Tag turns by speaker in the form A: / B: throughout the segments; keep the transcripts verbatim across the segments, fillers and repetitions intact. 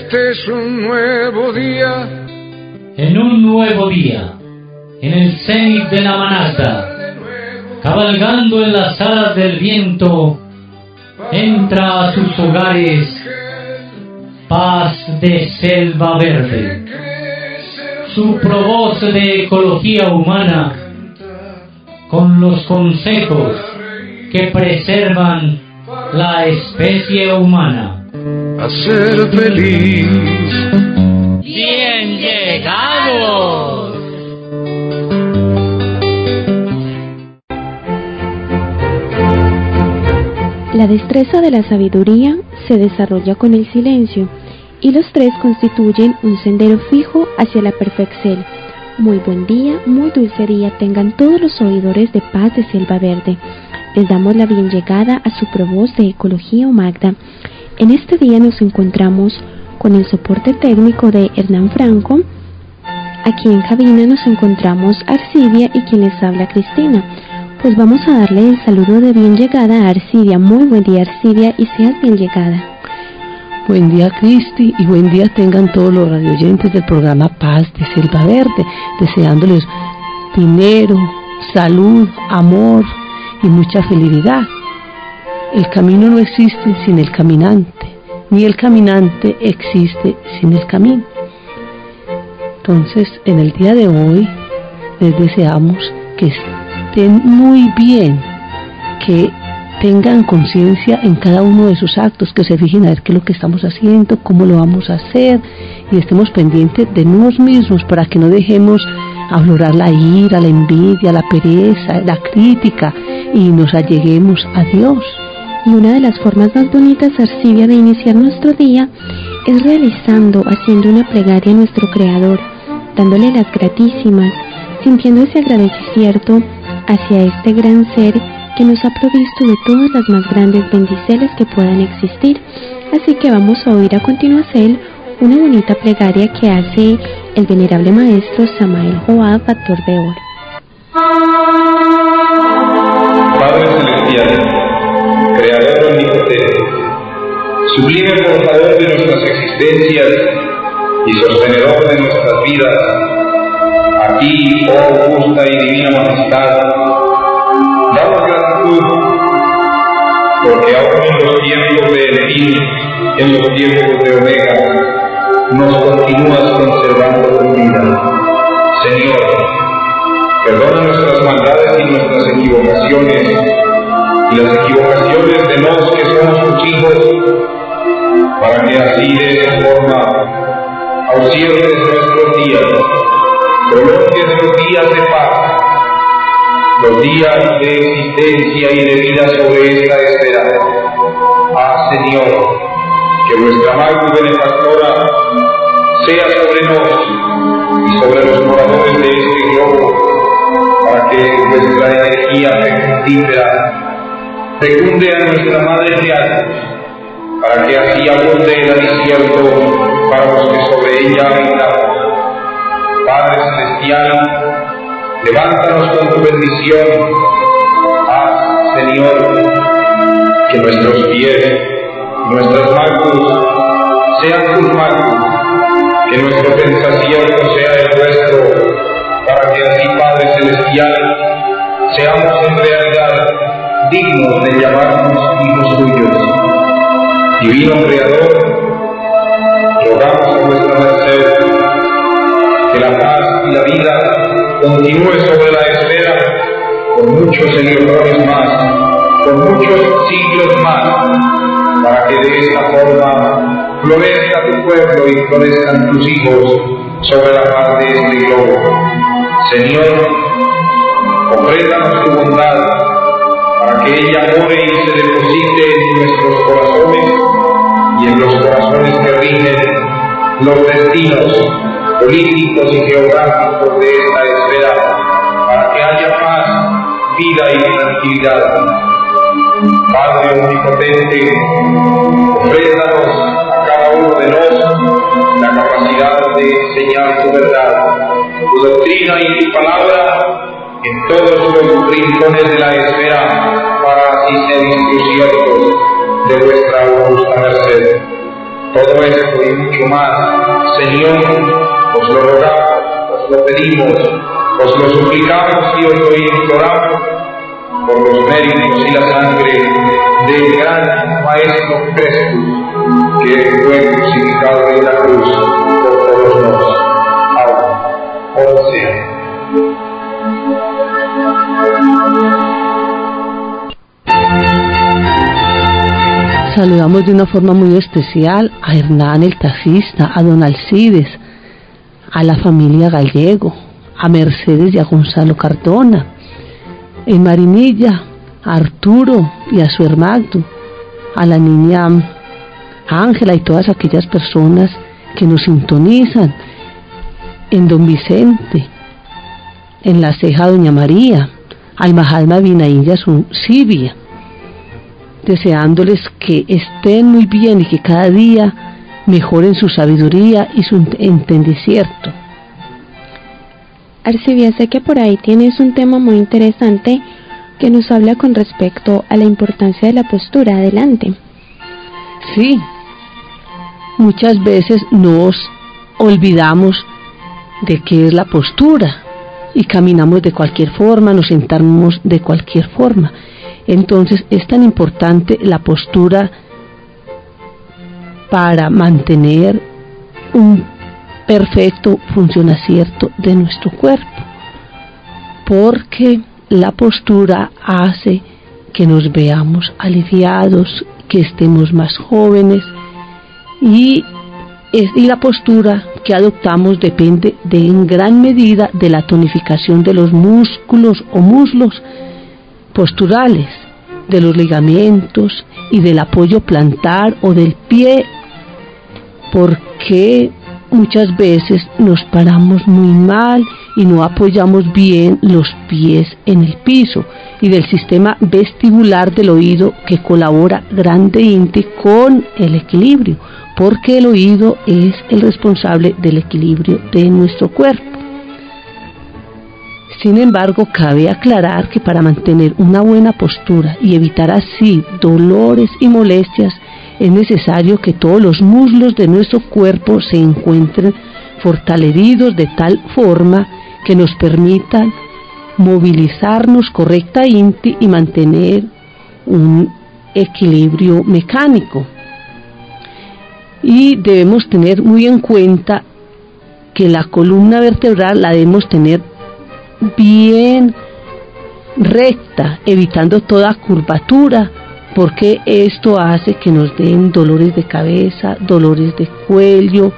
A: Este es un nuevo día.
B: En un nuevo día, en el cenit de la manata, cabalgando en las alas del viento, entra a sus hogares Paz de Selva Verde. Su provoz de ecología humana, con los consejos que preservan la especie humana.
A: A ser feliz.
B: ¡Bien llegados!
C: La destreza de la sabiduría se desarrolla con el silencio, y los tres constituyen un sendero fijo hacia la perfección. Muy buen día, muy dulce día tengan todos los oidores de Paz de Selva Verde. Les damos la bien llegada a su provoz de Ecología Magda. En este día nos encontramos con el soporte técnico de Hernán Franco. Aquí en cabina nos encontramos Arcidia y quien les habla Cristina. Pues vamos a darle el saludo de bien llegada a Arcidia. Muy buen día, Arcidia, y seas bien llegada.
D: Buen día, Cristi, y buen día tengan todos los radioyentes del programa Paz de Selva Verde, deseándoles dinero, salud, amor y mucha felicidad. El camino no existe sin el caminante, ni el caminante existe sin el camino. Entonces, en el día de hoy, les deseamos que estén muy bien, que tengan conciencia en cada uno de sus actos, que se fijen a ver qué es lo que estamos haciendo, cómo lo vamos a hacer, y estemos pendientes de nosotros mismos para que no dejemos aflorar la ira, la envidia, la pereza, la crítica, y nos alleguemos a Dios.
C: Y una de las formas más bonitas, Arcidia, de iniciar nuestro día es realizando, haciendo una plegaria a nuestro Creador, dándole las gratísimas, sintiendo ese agradecimiento hacia este gran ser que nos ha provisto de todas las más grandes bendiciones que puedan existir. Así que vamos a oír a continuación una bonita plegaria que hace el venerable maestro Samael Joab, factor de oro.
E: Padre Celestial, Creador omnipotente, sublime portador de nuestras existencias y sostenedor de nuestras vidas, a ti, oh justa y divina majestad, damos gratitud, porque aún en los tiempos de Elohim, en los tiempos de Omega, nos continúas conservando con vida. Señor, perdona nuestras maldades y nuestras equivocaciones, y las equivocaciones de nos que somos tus hijos, para que así de esa forma ausiertes nuestros días, prolongues los días de paz, los días de existencia y de vida sobre esta esfera. Ah, Señor, que vuestra mano benefactora sea sobre nos y sobre los moradores de este globo, para que vuestra energía fecundífera fecunde a nuestra Madre Real, para que así abunde el alimento para los que sobre ella habitamos. Padre Celestial, levántanos con tu bendición. Haz, Señor, que nuestros pies, nuestras manos sean tus manos, que nuestro pensamiento sea el nuestro, para que así, Padre Celestial, seamos en realidad dignos de llamarnos hijos tuyos. Divino Creador, rogamos a vuestra merced que la paz y la vida continúe sobre la esfera por muchos electrones más, por muchos siglos más, para que de esta forma florezca tu pueblo y florezcan tus hijos sobre la faz de este globo. Señor, ofrézanos tu bondad, para que ella more y se deposite en nuestros corazones y en los corazones que rigen los destinos políticos y geográficos de esta esfera, para que haya paz, vida y tranquilidad. Padre omnipotente, ofrézanos a cada uno de nosotros la capacidad de enseñar tu verdad, tu doctrina y tu palabra en todos los rincones de la esfera, para así ser instrucciones de vuestra augusta merced. Todo esto y mucho más, Señor, os lo rogamos, os lo pedimos, os lo suplicamos y os lo imploramos por los méritos y la sangre del gran Maestro Cristo, que fue crucificado en la cruz por todos nosotros. Ahora, o sea.
D: Saludamos de una forma muy especial a Hernán el taxista, a don Alcides, a la familia Gallego, a Mercedes y a Gonzalo Cardona, en Marinilla, a Arturo y a su hermano, a la niña Ángela y todas aquellas personas que nos sintonizan, en Don Vicente, en La Ceja Doña María, al Mahalma Vinaya su Sibia, deseándoles que estén muy bien y que cada día mejoren su sabiduría y su entendimiento.
C: Arcibia, sé que por ahí tienes un tema muy interesante que nos habla con respecto a la importancia de la postura. Adelante.
D: Sí, muchas veces nos olvidamos de qué es la postura y caminamos de cualquier forma, nos sentamos de cualquier forma. Entonces es tan importante la postura para mantener un perfecto funcionamiento de nuestro cuerpo, porque la postura hace que nos veamos aliviados, que estemos más jóvenes, y, es, y la postura que adoptamos depende de en gran medida de la tonificación de los músculos o muslos posturales, de los ligamentos y del apoyo plantar o del pie, porque muchas veces nos paramos muy mal y no apoyamos bien los pies en el piso, y del sistema vestibular del oído, que colabora grandemente con el equilibrio, porque el oído es el responsable del equilibrio de nuestro cuerpo. Sin embargo, cabe aclarar que para mantener una buena postura y evitar así dolores y molestias, es necesario que todos los muslos de nuestro cuerpo se encuentren fortalecidos de tal forma que nos permitan movilizarnos correctamente y mantener un equilibrio mecánico. Y debemos tener muy en cuenta que la columna vertebral la debemos tener bien recta, evitando toda curvatura, porque esto hace que nos den dolores de cabeza, dolores de cuello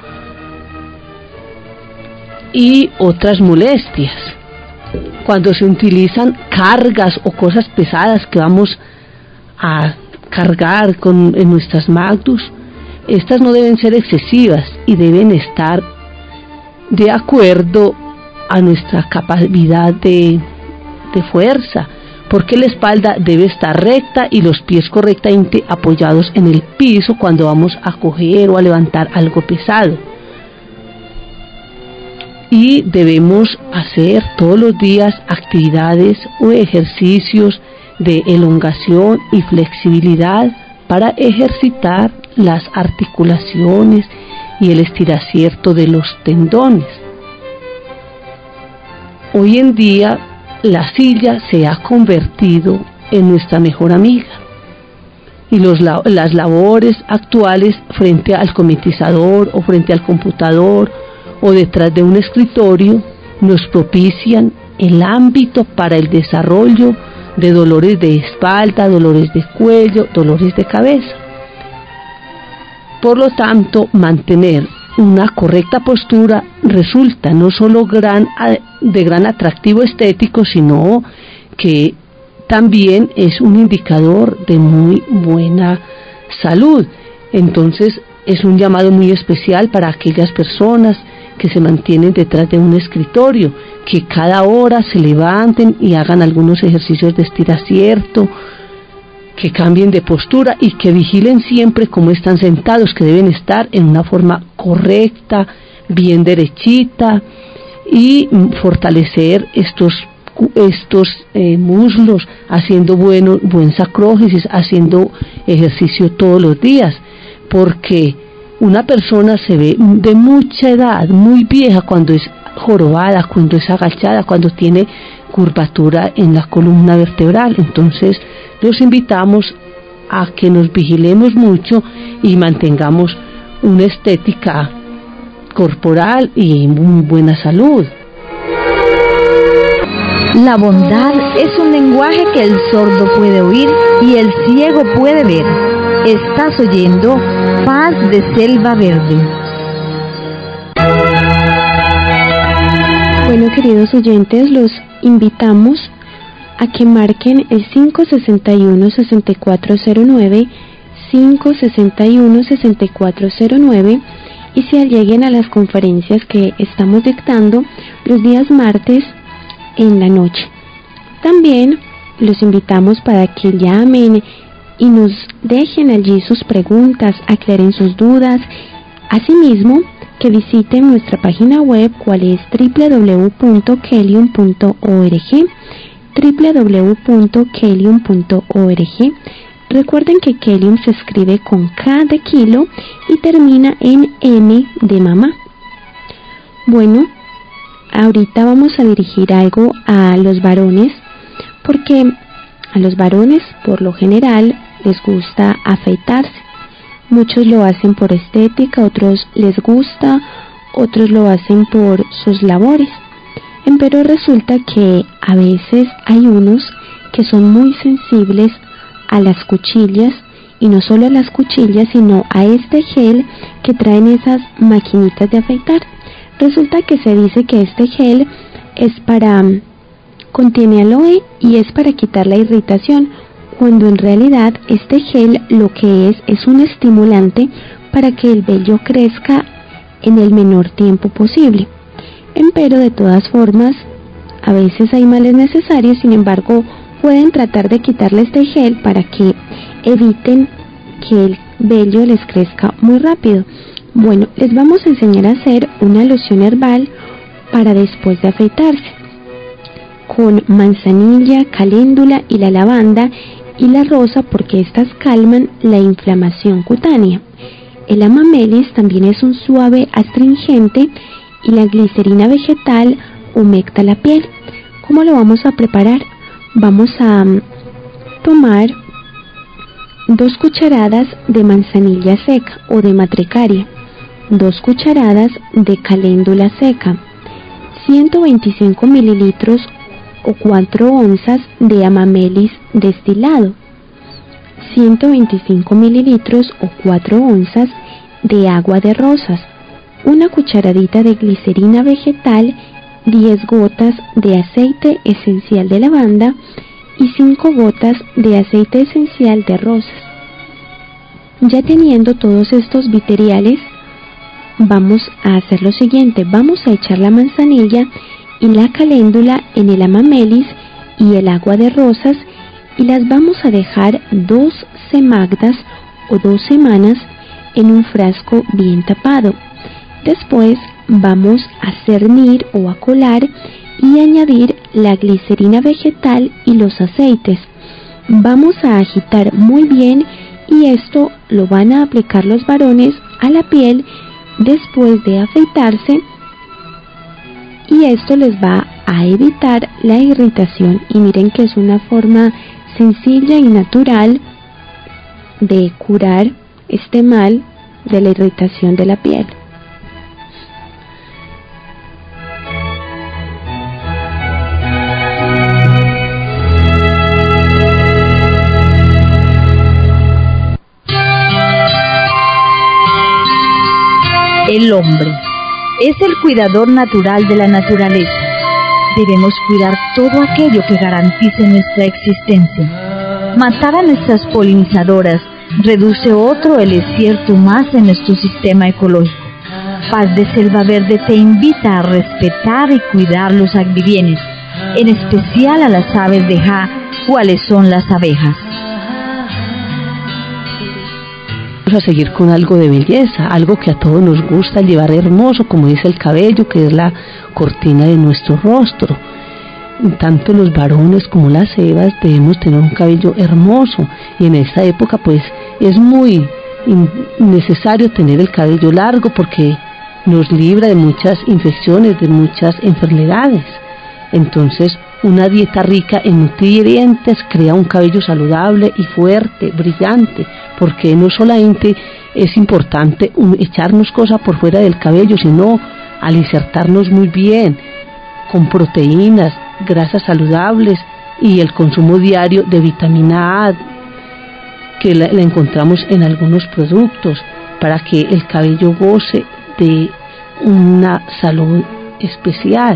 D: y otras molestias. Cuando se utilizan cargas o cosas pesadas que vamos a cargar con, en nuestras magdus, estas no deben ser excesivas y deben estar de acuerdo a nuestra capacidad de, de fuerza, porque la espalda debe estar recta y los pies correctamente apoyados en el piso cuando vamos a coger o a levantar algo pesado. Y debemos hacer todos los días actividades o ejercicios de elongación y flexibilidad para ejercitar las articulaciones y el estiramiento de los tendones. Hoy en día la silla se ha convertido en nuestra mejor amiga, y los, las labores actuales frente al cometizador o frente al computador o detrás de un escritorio nos propician el ámbito para el desarrollo de dolores de espalda, dolores de cuello, dolores de cabeza. Por lo tanto, mantener una correcta postura resulta no solo gran, de gran atractivo estético, sino que también es un indicador de muy buena salud. Entonces es un llamado muy especial para aquellas personas que se mantienen detrás de un escritorio, que cada hora se levanten y hagan algunos ejercicios de estiramiento, que cambien de postura y que vigilen siempre cómo están sentados, que deben estar en una forma correcta, bien derechita, y fortalecer estos estos eh, muslos, haciendo bueno, buen sacrógesis, haciendo ejercicio todos los días, porque una persona se ve de mucha edad, muy vieja, cuando es jorobada, cuando es agachada, cuando tiene curvatura en la columna vertebral. Entonces los invitamos a que nos vigilemos mucho y mantengamos una estética corporal y muy buena salud.
F: La bondad es un lenguaje que el sordo puede oír y el ciego puede ver. Estás oyendo Paz de Selva Verde.
C: Bueno, queridos oyentes, los invitamos a que marquen el cinco seis uno, seis cuatro cero nueve, cinco seis uno, seis cuatro cero nueve y se lleguen a las conferencias que estamos dictando los días martes en la noche. También los invitamos para que llamen y nos dejen allí sus preguntas, aclaren sus dudas. Asimismo, que visiten nuestra página web, cual es doble u doble u doble u punto kelium punto org, doble u doble u doble u punto kelium punto org. Recuerden que Kelium se escribe con K de kilo y termina en M de mamá. Bueno, ahorita vamos a dirigir algo a los varones, porque a los varones por lo general les gusta afeitarse. Muchos lo hacen por estética, otros les gusta, otros lo hacen por sus labores. Pero resulta que a veces hay unos que son muy sensibles a las cuchillas, y no solo a las cuchillas, sino a este gel que traen esas maquinitas de afeitar. Resulta que se dice que este gel es para, contiene aloe y es para quitar la irritación, cuando en realidad este gel lo que es es un estimulante para que el vello crezca en el menor tiempo posible. Pero de todas formas, a veces hay males necesarios, sin embargo, pueden tratar de quitarle este gel para que eviten que el vello les crezca muy rápido. Bueno, les vamos a enseñar a hacer una loción herbal para después de afeitarse, con manzanilla, caléndula y la lavanda y la rosa, porque estas calman la inflamación cutánea. El amamelis también es un suave astringente y la glicerina vegetal humecta la piel. ¿Cómo lo vamos a preparar? Vamos a tomar dos cucharadas de manzanilla seca o de matricaria, dos cucharadas de caléndula seca, ciento veinticinco mililitros o cuatro onzas de amamelis destilado, ciento veinticinco mililitros o cuatro onzas de agua de rosas, una cucharadita de glicerina vegetal, diez gotas de aceite esencial de lavanda y cinco gotas de aceite esencial de rosas. Ya teniendo todos estos viteriales, vamos a hacer lo siguiente. Vamos a echar la manzanilla y la caléndula en el amamelis y el agua de rosas y las vamos a dejar dos semagdas o dos semanas en un frasco bien tapado. Después vamos a cernir o a colar y añadir la glicerina vegetal y los aceites. Vamos a agitar muy bien y esto lo van a aplicar los varones a la piel después de afeitarse, y esto les va a evitar la irritación. Y miren que es una forma sencilla y natural de curar este mal de la irritación de la piel.
F: El hombre es el cuidador natural de la naturaleza. Debemos cuidar todo aquello que garantice nuestra existencia. Matar a nuestras polinizadoras reduce otro el desierto más en nuestro sistema ecológico. Paz de Selva Verde te invita a respetar y cuidar los agribienes, en especial a las aves de Ja, cuáles son las abejas.
D: Vamos a seguir con algo de belleza, algo que a todos nos gusta llevar hermoso, como dice el cabello, que es la cortina de nuestro rostro. Tanto los varones como las hembras debemos tener un cabello hermoso, y en esta época pues es muy necesario tener el cabello largo porque nos libra de muchas infecciones, de muchas enfermedades. Entonces, una dieta rica en nutrientes crea un cabello saludable y fuerte, brillante, porque no solamente es importante un, echarnos cosas por fuera del cabello, sino alicertarnos muy bien con proteínas, grasas saludables y el consumo diario de vitamina A, que la, la encontramos en algunos productos, para que el cabello goce de una salud especial.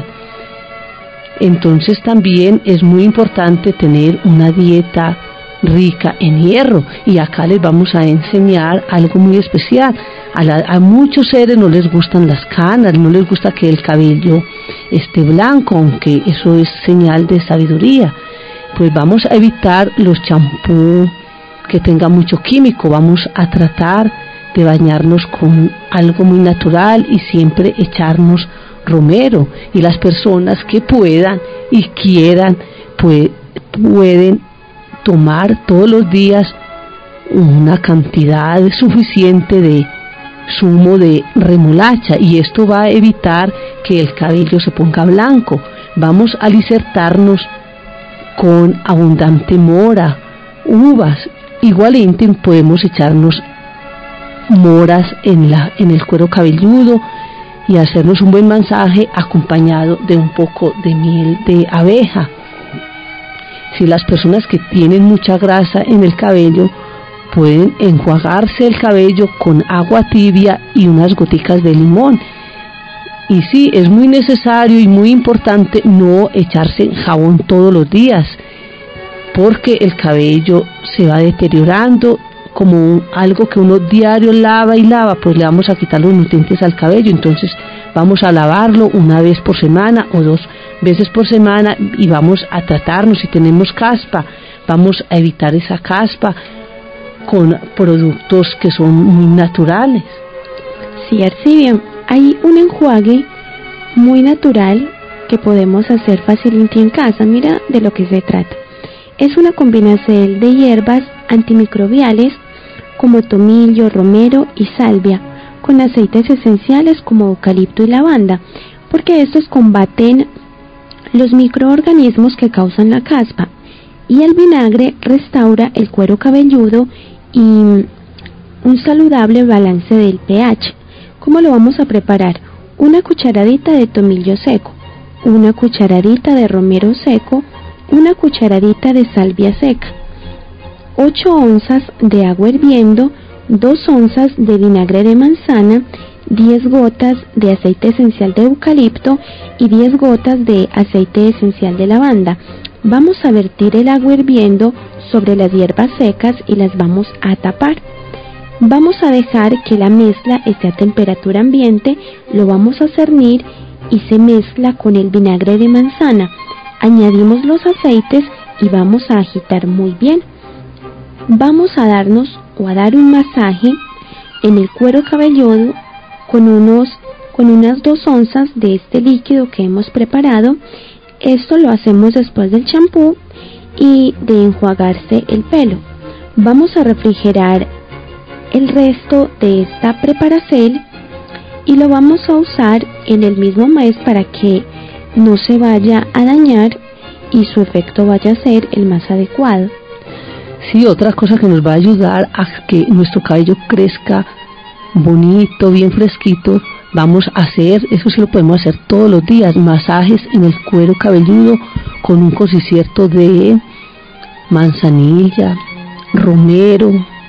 D: Entonces también es muy importante tener una dieta rica en hierro, y acá les vamos a enseñar algo muy especial. A, la, a muchos seres no les gustan las canas, no les gusta que el cabello esté blanco, aunque eso es señal de sabiduría. Pues vamos a evitar los champús que tengan mucho químico, vamos a tratar de bañarnos con algo muy natural y siempre echarnos romero, y las personas que puedan y quieran pues, pueden tomar todos los días una cantidad suficiente de zumo de remolacha, y esto va a evitar que el cabello se ponga blanco. Vamos a alicertarnos con abundante mora, uvas. Igualmente podemos echarnos moras en, la, en el cuero cabelludo y hacernos un buen masaje acompañado de un poco de miel de abeja. Si las personas que tienen mucha grasa en el cabello, pueden enjuagarse el cabello con agua tibia y unas goticas de limón. Y sí, es muy necesario y muy importante no echarse jabón todos los días, porque el cabello se va deteriorando. Como un, algo que uno diario lava y lava, pues le vamos a quitar los nutrientes al cabello. Entonces vamos a lavarlo una vez por semana o dos veces por semana, y vamos a tratarnos. Si tenemos caspa, vamos a evitar esa caspa con productos que son muy naturales.
C: Sí, Arcibia, hay un enjuague muy natural que podemos hacer fácilmente en casa. Mira de lo que se trata. Es una combinación de hierbas antimicrobiales como tomillo, romero y salvia, con aceites esenciales como eucalipto y lavanda, porque estos combaten los microorganismos que causan la caspa, y el vinagre restaura el cuero cabelludo y un saludable balance del pH. ¿Cómo lo vamos a preparar? Una cucharadita de tomillo seco, una cucharadita de romero seco, una cucharadita de salvia seca, ocho onzas de agua hirviendo, dos onzas de vinagre de manzana, diez gotas de aceite esencial de eucalipto y diez gotas de aceite esencial de lavanda. Vamos a vertir el agua hirviendo sobre las hierbas secas y las vamos a tapar. Vamos a dejar que la mezcla esté a temperatura ambiente, lo vamos a cernir y se mezcla con el vinagre de manzana. Añadimos los aceites y vamos a agitar muy bien. Vamos a darnos o a dar un masaje en el cuero cabelludo con, unos, con unas dos onzas de este líquido que hemos preparado. Esto lo hacemos después del champú y de enjuagarse el pelo. Vamos a refrigerar el resto de esta preparación y lo vamos a usar en el mismo mes para que no se vaya a dañar y su efecto vaya a ser el más adecuado.
D: Sí, otra cosa que nos va a ayudar a que nuestro cabello crezca bonito, bien fresquito, vamos a hacer, eso sí lo podemos hacer todos los días, masajes en el cuero cabelludo con un concierto de manzanilla, romero,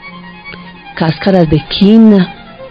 D: cáscaras de quina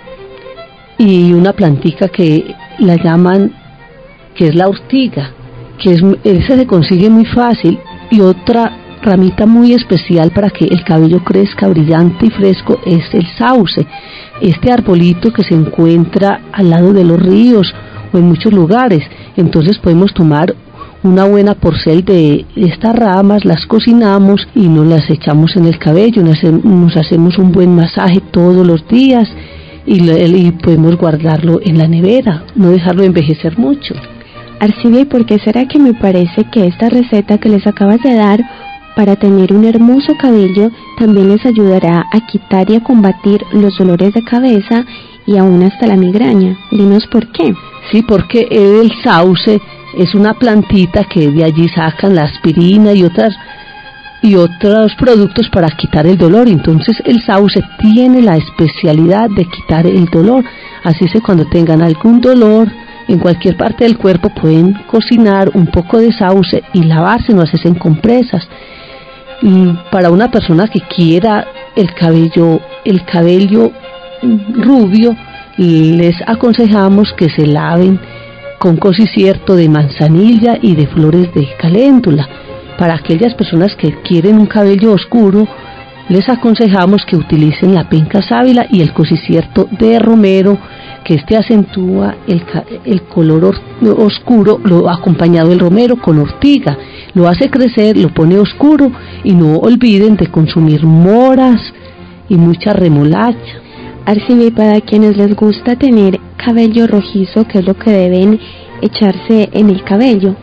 D: y una plantica que la llaman, que es la ortiga, que es, esa se consigue muy fácil, y otra ramita muy especial para que el cabello crezca brillante y fresco es el sauce, este arbolito que se encuentra al lado de los ríos o en muchos lugares. Entonces podemos tomar una buena porción de estas ramas, las cocinamos y nos las echamos en el cabello, nos hacemos un buen masaje todos los días y, y podemos guardarlo en la nevera, no dejarlo envejecer mucho.
C: Arcibia, ¿y por qué será que me parece que esta receta que les acabas de dar para tener un hermoso cabello también les ayudará a quitar y a combatir los dolores de cabeza y aún hasta la migraña. Dinos por qué.
D: Sí, porque el sauce es una plantita que de allí sacan la aspirina y otras y otros productos para quitar el dolor. Entonces el sauce tiene la especialidad de quitar el dolor. Así que cuando tengan algún dolor en cualquier parte del cuerpo pueden cocinar un poco de sauce y lavarse, no hacerse compresas. Y para una persona que quiera el cabello, el cabello rubio, les aconsejamos que se laven con cosicierto de manzanilla y de flores de caléndula. Para aquellas personas que quieren un cabello oscuro, les aconsejamos que utilicen la penca sábila y el cosicierto de romero, que este acentúa el, el color or, oscuro, lo acompañado del romero con ortiga, lo hace crecer, lo pone oscuro, y no olviden de consumir moras y mucha remolacha.
C: Arcibi, para quienes les gusta tener cabello rojizo, ¿qué es lo que deben echarse en el cabello?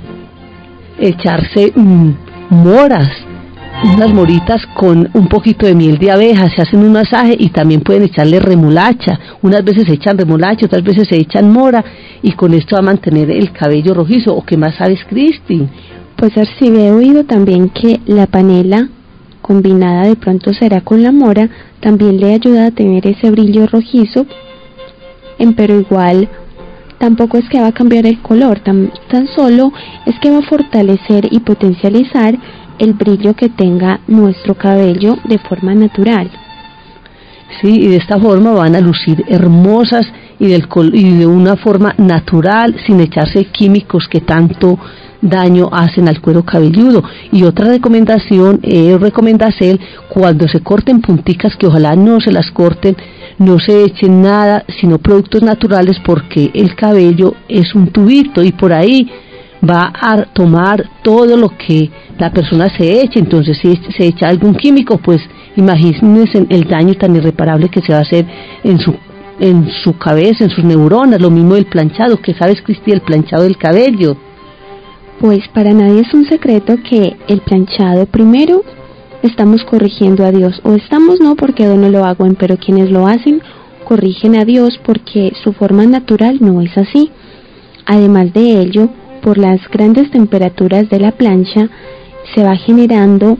D: Echarse mmm, moras, unas moritas con un poquito de miel de abeja, se hacen un masaje y también pueden echarle remolacha. Unas veces se echan remolacha, otras veces se echan mora, y con esto va a mantener el cabello rojizo. ¿O qué más sabes, Cristi?
C: Pues Arcibi, he oído también que la panela combinada de pronto será con la mora, también le ayuda a tener ese brillo rojizo, pero igual tampoco es que va a cambiar el color, tan, tan solo es que va a fortalecer y potencializar el brillo que tenga nuestro cabello de forma natural.
D: Sí, y de esta forma van a lucir hermosas y, del, y de una forma natural, sin echarse químicos que tanto daño hacen al cuero cabelludo. Y otra recomendación es recomendarse cuando se corten punticas, que ojalá no se las corten, no se echen nada, sino productos naturales, porque el cabello es un tubito y por ahí va a tomar todo lo que la persona se eche. Entonces si se echa algún químico, pues imagínense el daño tan irreparable que se va a hacer en su en su cabeza, en sus neuronas. Lo mismo del planchado, que sabes, Cristi, el planchado del cabello.
C: Pues para nadie es un secreto que el planchado, primero estamos corrigiendo a Dios, o estamos no, porque yo no lo hago, pero quienes lo hacen corrigen a Dios porque su forma natural no es así. Además de ello, por las grandes temperaturas de la plancha se va generando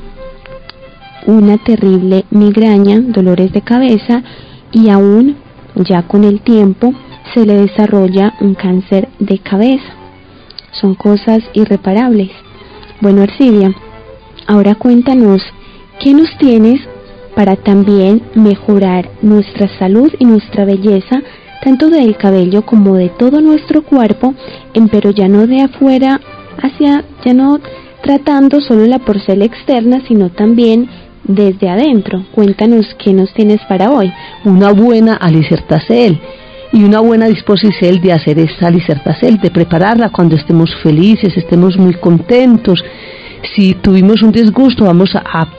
C: una terrible migraña, dolores de cabeza, y aún ya con el tiempo se le desarrolla un cáncer de cabeza. Son cosas irreparables. Bueno, Arcidia, ahora cuéntanos, ¿qué nos tienes para también mejorar nuestra salud y nuestra belleza, tanto del cabello como de todo nuestro cuerpo, pero ya no de afuera hacia, ya no tratando solo la porcela externa, sino también desde adentro? Cuéntanos qué nos tienes para hoy.
D: Una buena alicertacel y una buena disposición de hacer esta alicertacel, de prepararla cuando estemos felices, estemos muy contentos. Si tuvimos un disgusto, vamos a,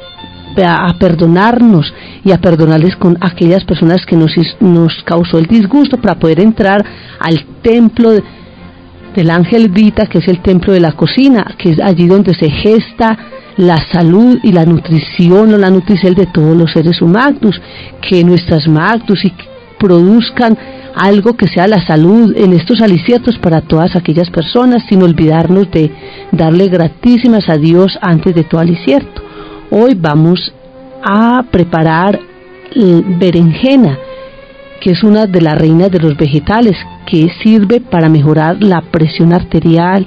D: a, a perdonarnos y a perdonarles con aquellas personas que nos, nos causó el disgusto, para poder entrar al templo de, del Ángel Vita, que es el templo de la cocina, que es allí donde se gesta la salud y la nutrición o la nutricel de todos los seres humanos. Que nuestras magdus y produzcan algo que sea la salud en estos aliciertos para todas aquellas personas, sin olvidarnos de darle gratísimas a Dios antes de todo alicierto. Hoy vamos a preparar berenjena, que es una de las reinas de los vegetales, que sirve para mejorar la presión arterial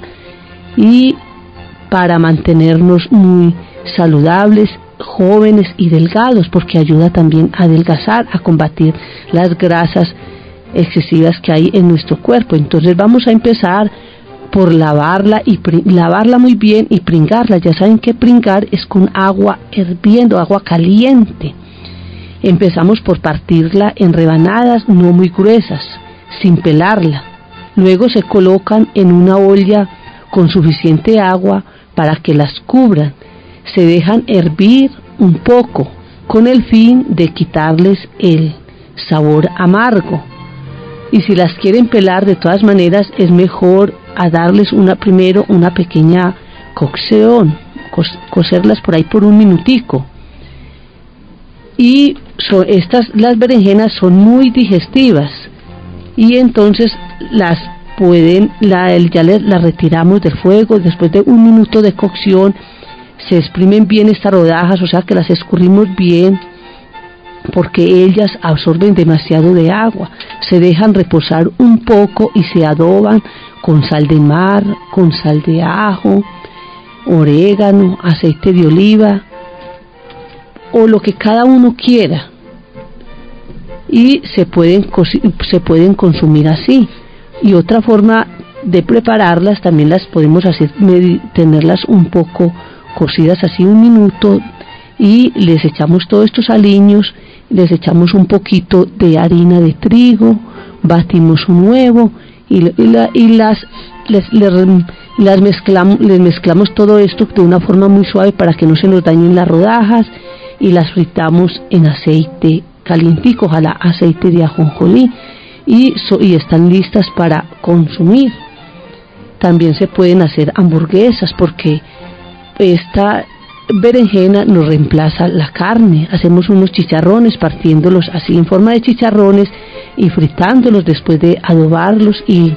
D: y para mantenernos muy saludables, jóvenes y delgados, porque ayuda también a adelgazar, a combatir las grasas excesivas que hay en nuestro cuerpo. Entonces vamos a empezar por lavarla y lavarla muy bien y pringarla. Ya saben que pringar es con agua hirviendo, agua caliente. Empezamos por partirla en rebanadas no muy gruesas, sin pelarla. Luego se colocan en una olla con suficiente agua para que las cubran. Se dejan hervir un poco con el fin de quitarles el sabor amargo. Y si las quieren pelar, de todas maneras es mejor a darles una primero una pequeña cocción, cocerlas por ahí por un minutico. Y so, estas, las berenjenas son muy digestivas y entonces las pueden, la, ya les, las retiramos del fuego. Después de un minuto de cocción se exprimen bien estas rodajas, o sea que las escurrimos bien, porque ellas absorben demasiado de agua. Se dejan reposar un poco y se adoban con sal de mar, con sal de ajo, orégano, aceite de oliva o lo que cada uno quiera, y se pueden se pueden consumir así. Y otra forma de prepararlas también las podemos hacer, tenerlas un poco cocidas así un minuto, y les echamos todos estos aliños, les echamos un poquito de harina de trigo, batimos un huevo y, y, la, y las les, les, las mezclamos, les mezclamos todo esto de una forma muy suave para que no se nos dañen las rodajas, y las fritamos en aceite calientico, ojalá aceite de ajonjolí, y, so, y están listas para consumir. También se pueden hacer hamburguesas, porque esta berenjena nos reemplaza la carne. Hacemos unos chicharrones partiéndolos así en forma de chicharrones y fritándolos después de adobarlos y,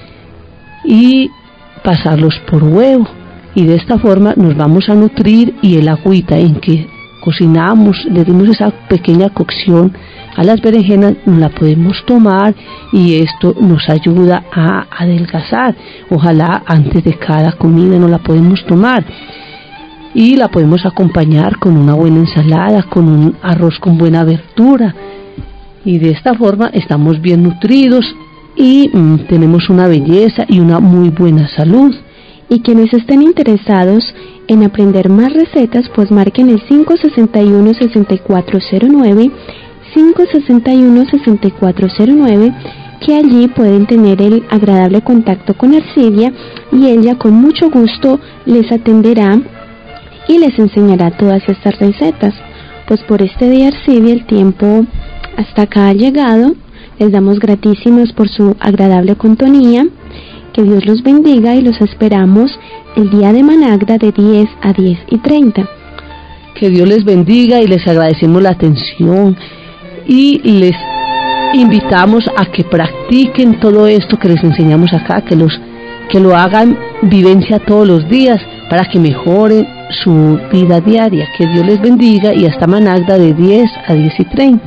D: y pasarlos por huevo, y de esta forma nos vamos a nutrir, y el agüita en que cocinamos, le dimos esa pequeña cocción a las berenjenas, nos la podemos tomar, y esto nos ayuda a adelgazar. Ojalá antes de cada comida nos la podemos tomar, y la podemos acompañar con una buena ensalada, con un arroz con buena verdura, y de esta forma estamos bien nutridos y mmm, tenemos una belleza y una muy buena salud.
C: Y quienes estén interesados en aprender más recetas, pues marquen el cinco seis uno, seis cuatro cero nueve, cinco seis uno, seis cuatro cero nueve, que allí pueden tener el agradable contacto con Arcidia, y ella con mucho gusto les atenderá y les enseñará todas estas recetas. Pues por este día, Arcidia, el tiempo hasta acá ha llegado. Les damos gratísimos por su agradable compañía. Que Dios los bendiga, y los esperamos el día de Managra de diez a diez y treinta.
D: Que Dios les bendiga, y les agradecemos la atención, y les invitamos a que practiquen todo esto que les enseñamos acá, que los que lo hagan vivencia todos los días para que mejoren su vida diaria. Que Dios les bendiga, y hasta Managra de diez a diez y treinta.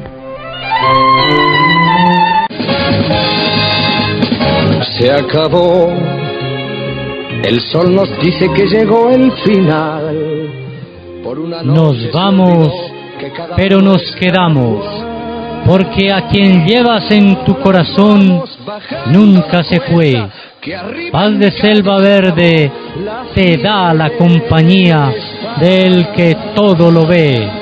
A: Se acabó, el sol nos dice que llegó el final. Por una noche
B: nos vamos, pero nos quedamos, porque a quien llevas en tu corazón nunca se fue. Paz de selva verde te da la compañía del que todo lo ve.